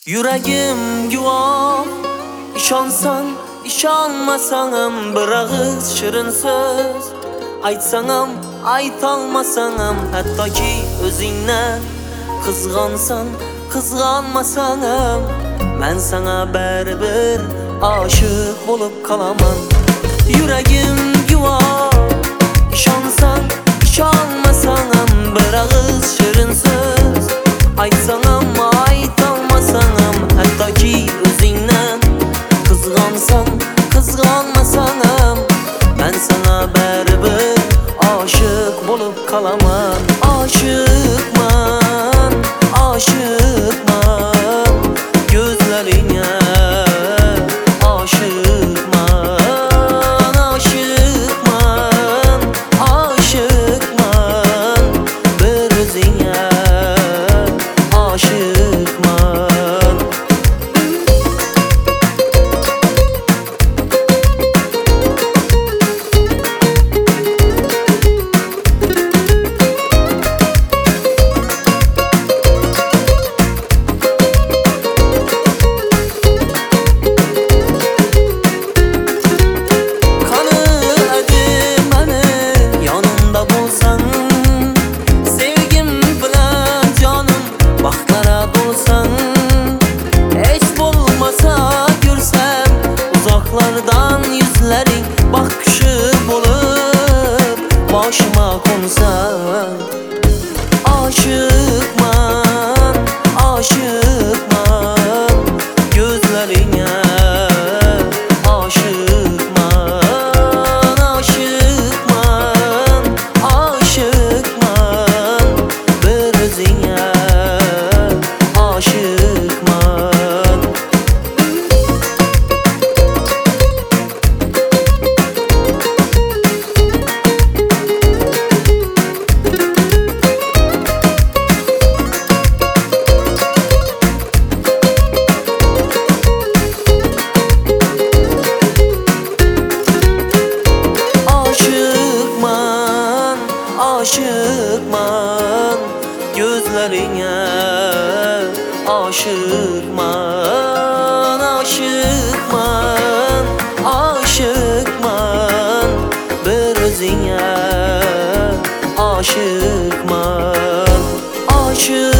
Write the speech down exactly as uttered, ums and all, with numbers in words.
Yüreğim guvoh, ishonsan, ishonmasang ham bir og'iz shirin so'z aytsang ham, aytolmasang ham, hattoki o'zingdan qizg'onsan, qizg'onmasang ham men sana baribir oshiq bo'lib qolaman. Yüreğim guvoh, ishonsan, ishonmasang ham bir og'iz shirin so'z aytsang ham, aytolmasang ham, hattoki o'zingdan qizg'onsan, qizg'onmasang ham men sana baribir oshiq bo'lib qolaman. Oshiqman, oshiqman gözlerine, oshiqman, oshiqman, oshiqman bir o'zingga, oshiqman. Uzaklardan yüzlerin bakışı bulup başıma konsan. Aşıkman, aşıkman gözlerine, aşıkman, aşıkman, aşıkman bir özüne, aşıkman. Aşıkman gözlerine, aşıkman, aşıkman, aşıkman bir özüne, aşıkman, aşıkman.